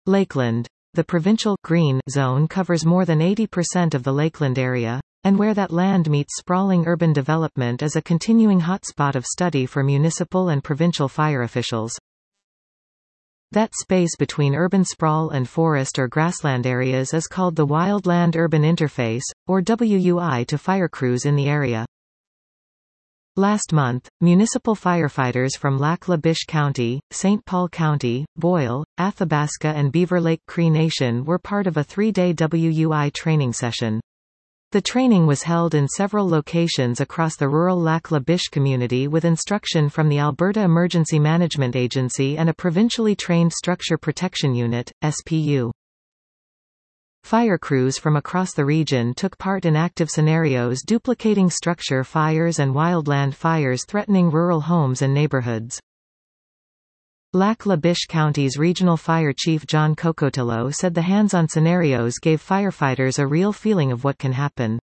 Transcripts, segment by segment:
Lakeland. The provincial green zone covers more than 80% of the Lakeland area, and where that land meets sprawling urban development is a continuing hotspot of study for municipal and provincial fire officials. That space between urban sprawl and forest or grassland areas is called the Wildland-Urban Interface, or WUI, to fire crews in the area. Last month, municipal firefighters from Lac La Biche County, St. Paul County, Boyle, Athabasca and Beaver Lake Cree Nation were part of a 3-day WUI training session. The training was held in several locations across the rural Lac La Biche community with instruction from the Alberta Emergency Management Agency and a provincially trained Structure Protection Unit, SPU. Fire crews from across the region took part in active scenarios duplicating structure fires and wildland fires threatening rural homes and neighborhoods. Lac La Biche County's Regional Fire Chief John Cocotello said the hands-on scenarios gave firefighters a real feeling of what can happen.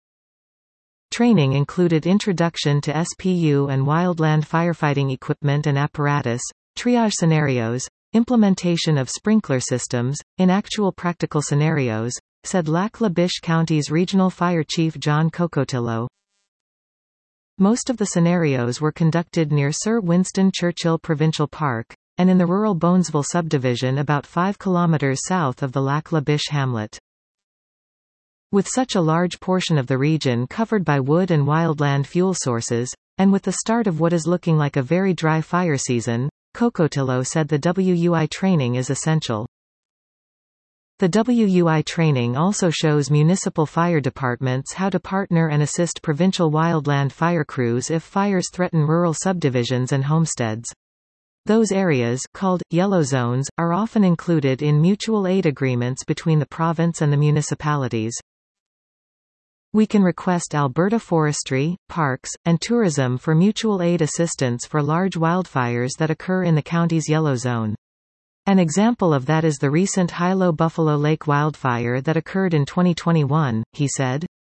Training included introduction to SPU and wildland firefighting equipment and apparatus, triage scenarios, implementation of sprinkler systems, in actual practical scenarios, said Lac La Biche County's Regional Fire Chief John Cocotello. Most of the scenarios were conducted near Sir Winston Churchill Provincial Park, and in the rural Bonesville subdivision about 5 kilometers south of the Lac La Biche hamlet. With such a large portion of the region covered by wood and wildland fuel sources, and with the start of what is looking like a very dry fire season, Cocotello said the WUI training is essential. The WUI training also shows municipal fire departments how to partner and assist provincial wildland fire crews if fires threaten rural subdivisions and homesteads. Those areas, called yellow zones, are often included in mutual aid agreements between the province and the municipalities. We can request Alberta Forestry, Parks, and Tourism for mutual aid assistance for large wildfires that occur in the county's yellow zone. An example of that is the recent Hilo Buffalo Lake wildfire that occurred in 2021, he said.